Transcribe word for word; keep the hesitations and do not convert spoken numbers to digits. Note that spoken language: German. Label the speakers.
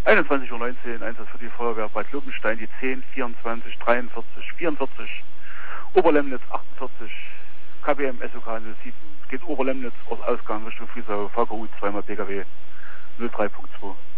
Speaker 1: einundzwanzig Uhr neunzehn, Einsatz für die Feuerwehr Bad Lobenstein, die zehn, vierundzwanzig, dreiundvierzig, vierundvierzig, Oberlemnitz achtundvierzig, K B M S O K null sieben, geht Oberlemnitz aus Ausgang Richtung Friesau, V K U zweimal P K W null drei Punkt zwei.